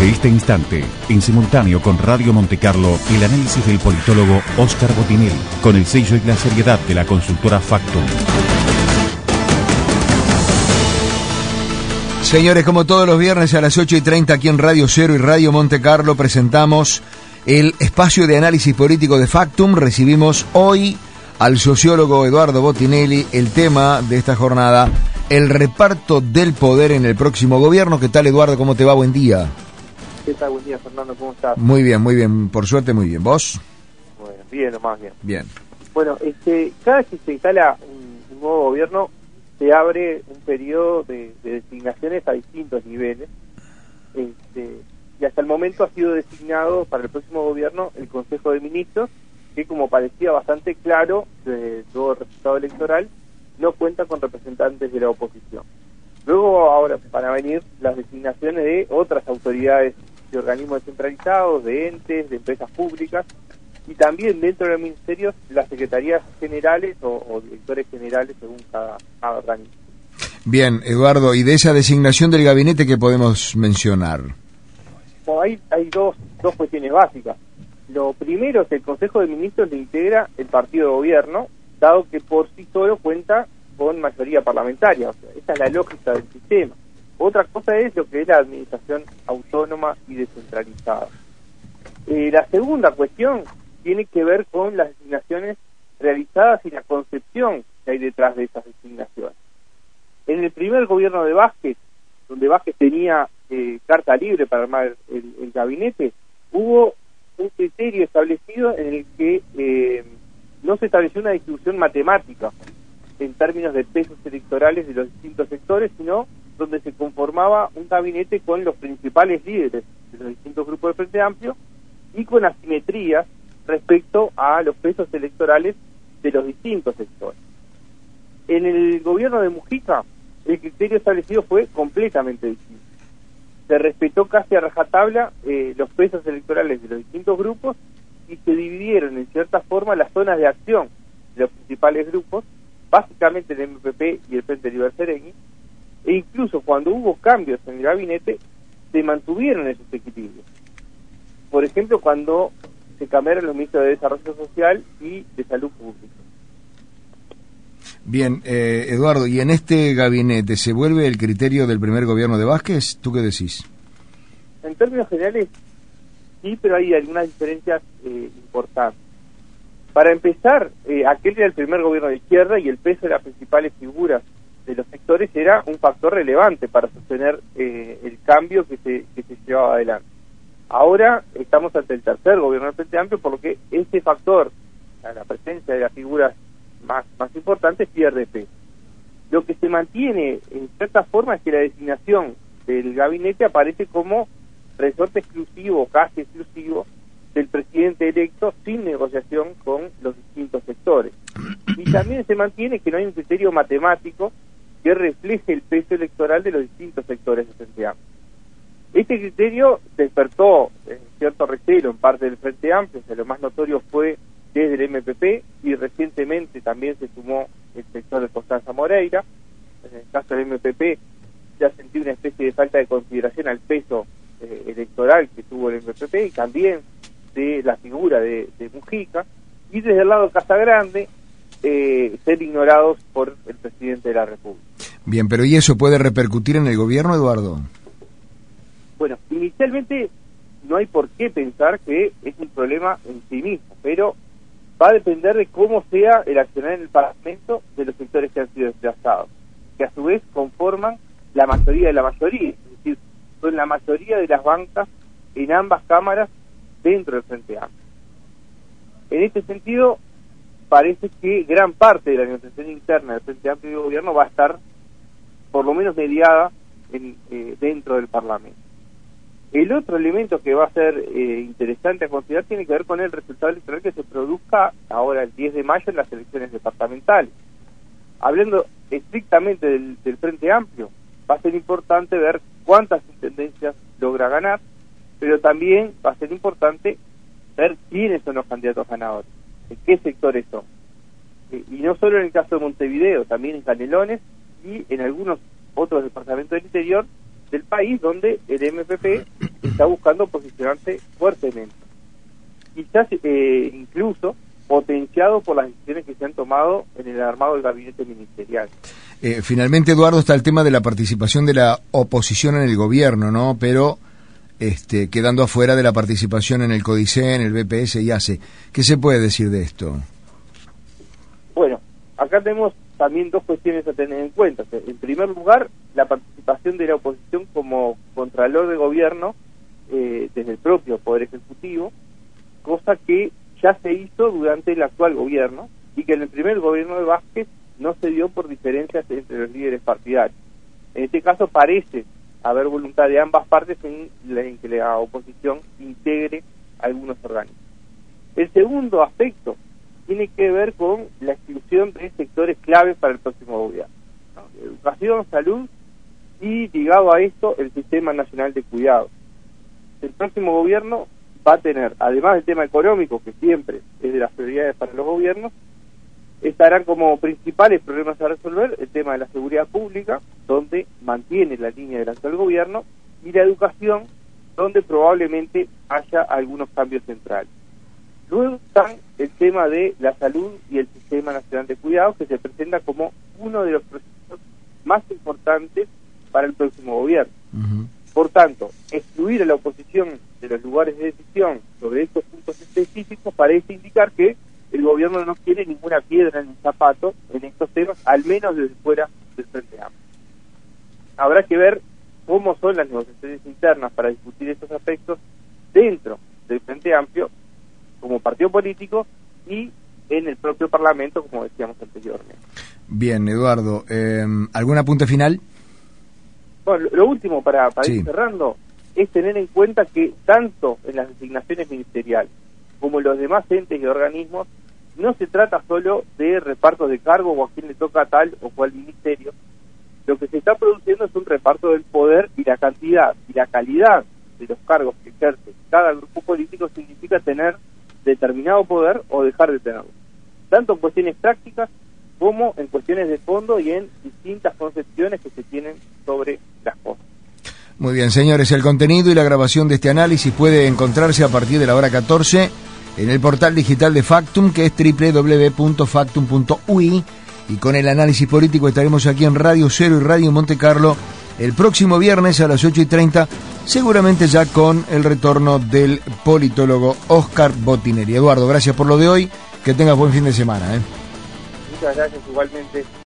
Desde este instante, en simultáneo con Radio Montecarlo, el análisis del politólogo Óscar Botinelli, con el sello y la seriedad de la consultora Factum. Señores, como todos los viernes a las 8:30 aquí en Radio Cero y Radio Montecarlo presentamos el espacio de análisis político de Factum. Recibimos hoy al sociólogo Eduardo Botinelli. El tema de esta jornada, el reparto del poder en el próximo gobierno. ¿Qué tal, Eduardo? ¿Cómo te va? Buen día. ¿Qué tal? Buen día, Fernando. ¿Cómo estás? Muy bien. Por suerte, muy bien. ¿Vos? Bueno, bien o más bien. Bien. Bueno, cada vez que se instala un nuevo gobierno, se abre un periodo de designaciones a distintos niveles. Y hasta el momento ha sido designado para el próximo gobierno el Consejo de Ministros, que, como parecía bastante claro de todo el resultado electoral, no cuenta con representantes de la oposición. Luego, ahora van a venir las designaciones de otras autoridades de organismos descentralizados, de entes, de empresas públicas, y también dentro de los ministerios las secretarías generales o directores generales según cada organismo. Bien, Eduardo, ¿y de esa designación del gabinete qué podemos mencionar? Bueno, hay dos cuestiones básicas. Lo primero es que el Consejo de Ministros le integra el partido de gobierno, dado que por sí solo cuenta con mayoría parlamentaria. O sea, esa es la lógica del sistema. Otra cosa es lo que es la administración autónoma y descentralizada. La segunda cuestión tiene que ver con las designaciones realizadas y la concepción que hay detrás de esas designaciones. En el primer gobierno de Vázquez, donde Vázquez tenía carta libre para armar el gabinete, hubo un criterio establecido en el que no se estableció una distribución matemática en términos de pesos electorales de los distintos sectores, sino donde se conformaba un gabinete con los principales líderes de los distintos grupos de Frente Amplio y con asimetrías respecto a los pesos electorales de los distintos sectores. En el gobierno de Mujica, el criterio establecido fue completamente distinto. Se respetó casi a rajatabla los pesos electorales de los distintos grupos y se dividieron en cierta forma las zonas de acción de los principales grupos, básicamente el MPP y el Frente Liber Seregni, e incluso cuando hubo cambios en el gabinete se mantuvieron esos equilibrios. Por ejemplo, cuando se cambiaron los ministros de Desarrollo Social y de Salud Pública. Bien, Eduardo, ¿y en este gabinete se vuelve el criterio del primer gobierno de Vázquez? ¿Tú qué decís? En términos generales, sí, pero hay algunas diferencias importantes. Para empezar, aquel era el primer gobierno de izquierda y el peso de las principales figuras de los sectores era un factor relevante para sostener el cambio que se llevaba adelante. Ahora estamos ante el tercer gobierno del Frente Amplio, por lo que ese factor, la presencia de las figuras más importantes, pierde peso. Lo que se mantiene en cierta forma es que la designación del gabinete aparece como resorte exclusivo, casi exclusivo, del presidente electo sin negociación con los distintos sectores. Y también se mantiene que no hay un criterio matemático que refleje el peso electoral de los distintos sectores de Frente Amplio. Este criterio despertó cierto recelo en parte del Frente Amplio, o sea, lo más notorio fue desde el MPP y recientemente también se sumó el sector de Constanza Moreira. En el caso del MPP se ha sentido una especie de falta de consideración al peso electoral que tuvo el MPP y también de la figura de Mujica, y desde el lado de Casagrande ser ignorados por el presidente de la República. Bien, pero ¿y eso puede repercutir en el gobierno, Eduardo? Bueno, inicialmente no hay por qué pensar que es un problema en sí mismo, pero va a depender de cómo sea el accionar en el Parlamento de los sectores que han sido desplazados, que a su vez conforman la mayoría de la mayoría, es decir, son la mayoría de las bancas en ambas cámaras dentro del Frente Amplio. En este sentido, parece que gran parte de la negociación interna del Frente Amplio y del Gobierno va a estar, por lo menos, mediada dentro del Parlamento. El otro elemento que va a ser interesante a considerar tiene que ver con el resultado electoral que se produzca ahora el 10 de mayo en las elecciones departamentales. Hablando estrictamente del Frente Amplio, va a ser importante ver cuántas intendencias logra ganar, pero también va a ser importante ver quiénes son los candidatos ganadores, de qué sectores son. Y no solo en el caso de Montevideo, también en Canelones y en algunos otros departamentos del interior del país, donde el MPP está buscando posicionarse fuertemente. Quizás incluso potenciado por las decisiones que se han tomado en el armado del gabinete ministerial. Finalmente, Eduardo, está el tema de la participación de la oposición en el gobierno, ¿no? Pero quedando afuera de la participación en el CODICEN, el BPS y ACE. ¿Qué se puede decir de esto? Bueno, acá tenemos también dos cuestiones a tener en cuenta. En primer lugar, la participación de la oposición como contralor de gobierno desde el propio Poder Ejecutivo, cosa que ya se hizo durante el actual gobierno y que en el primer gobierno de Vázquez no se dio por diferencias entre los líderes partidarios. En este caso parece haber voluntad de ambas partes en que la oposición integre algunos organismos. El segundo aspecto tiene que ver con la exclusión de sectores claves para el próximo gobierno, ¿no? Educación, salud y, ligado a esto, el Sistema Nacional de Cuidados. El próximo gobierno va a tener, además del tema económico, que siempre es de las prioridades para los gobiernos, estarán como principales problemas a resolver el tema de la seguridad pública, donde mantiene la línea del actual gobierno, y la educación, donde probablemente haya algunos cambios centrales. Luego están el tema de la salud y el Sistema Nacional de Cuidados, que se presenta como uno de los proyectos más importantes para el próximo gobierno. Por tanto, excluir a la oposición de los lugares de decisión sobre estos puntos específicos parece indicar que el gobierno no quiere ninguna piedra en el zapato en estos temas, al menos desde fuera del Frente Amplio. Habrá que ver cómo son las negociaciones internas para discutir estos aspectos dentro del Frente Amplio como partido político y en el propio Parlamento, como decíamos anteriormente. Bien, Eduardo, ¿algún apunte final? Bueno, lo último para sí. Ir cerrando es tener en cuenta que tanto en las designaciones ministeriales como en los demás entes y organismos no se trata solo de repartos de cargos o a quién le toca tal o cual ministerio. Lo que se está produciendo es un reparto del poder, y la cantidad y la calidad de los cargos que ejerce cada grupo político significa tener determinado poder o dejar de tenerlo, tanto en cuestiones prácticas como en cuestiones de fondo y en distintas concepciones que se tienen sobre las cosas. Muy bien, señores, el contenido y la grabación de este análisis puede encontrarse a partir de la hora 14 en el portal digital de Factum, que es www.factum.ui, y con el análisis político estaremos aquí en Radio Cero y Radio Monte Carlo el próximo viernes a las 8:30, seguramente ya con el retorno del politólogo Oscar Botinelli. Eduardo, gracias por lo de hoy, que tengas buen fin de semana. Muchas gracias, igualmente.